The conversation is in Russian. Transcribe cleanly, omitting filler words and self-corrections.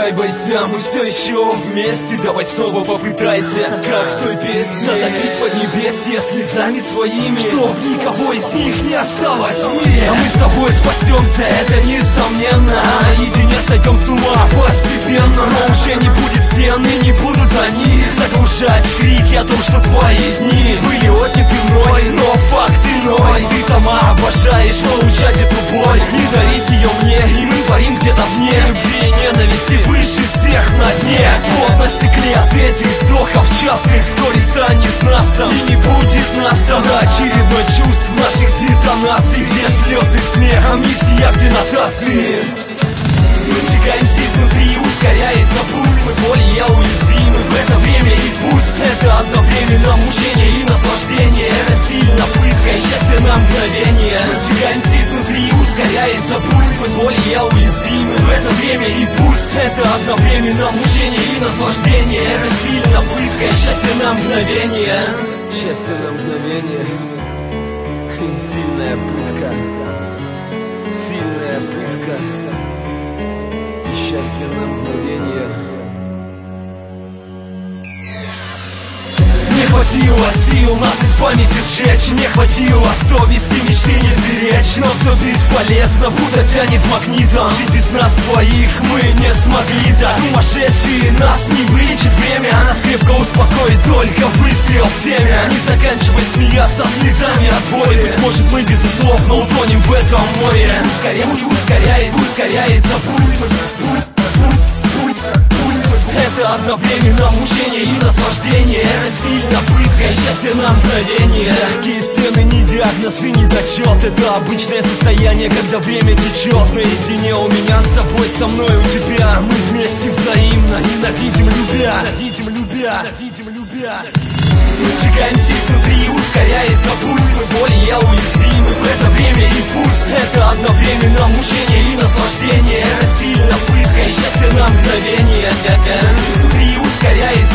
бойся, мы все еще вместе. Давай снова попытайся, как в той песне, затопить поднебесье слезами своими, чтоб никого из них не осталось в мире. А мы с тобой спасемся, это несомненно. Наедине сойдем с ума постепенно. Но уже не будет стены, не будут они заглушать крики о том, что твои дни были отняты мной. Но факт иной, ты сама обожаешь получать эту боль и дарить ее мне. И мы парим где-то вне любви и ненависти, выше всех на дне. Вот на стекле от этих вздохов частых вскоре станет нас там, и не будет нас там. До очередной чувств наших детонаций, где слезы, смех, амнистия, где нотации. Мы сжигаемся изнутри, ускоряется пульс. Мы более уязвимы в это время, и пусть это одновременно мучение и наслаждение. Это сильно пытка и счастье на мгновение. Мы сжигаемся изнутри, ускоряется пульс. Мы более уязвимы в это время, и пусть это одновременно мучение и наслаждение. Это сильно пытка и счастье на мгновение. Счастье на мгновение и сильная пытка. Сильная пытка. Счастье на мгновение. Не хватило сил нас из памяти сжечь, не хватило совести мечты не сберечь. Но все бесполезно, будто тянет магнитом. Жить без нас двоих мы не смогли. Да, сумасшедшие нас не вылечит время, а нас крепко успокоит только выстрел в темя. Не заканчивай смеяться слезами от боли. Быть может мы безусловно утонем в этом море. Ускоряется пульс. Это одновременно мучение и наслаждение. Это сильно пытка и счастье на мгновение. Мягкие стены, не диагноз и недочет. Это обычное состояние, когда время течет. Наедине у меня с тобой, со мной у тебя. Мы вместе взаимно ненавидим любя. Мы сжигаемся изнутри, ускоряется пульс. Мы более уязвимы в это время, и пусть это одновременно мучение и наслаждение. Это сильно пытка и счастье на мгновение. Изнутри ускоряется